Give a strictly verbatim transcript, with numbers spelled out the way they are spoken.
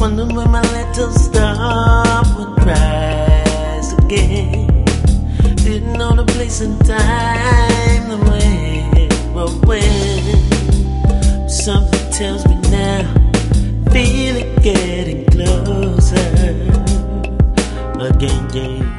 Wonder when my little star would rise again. Didn't know the place and time, the way or when. Something tells me now, feel it getting closer again, again.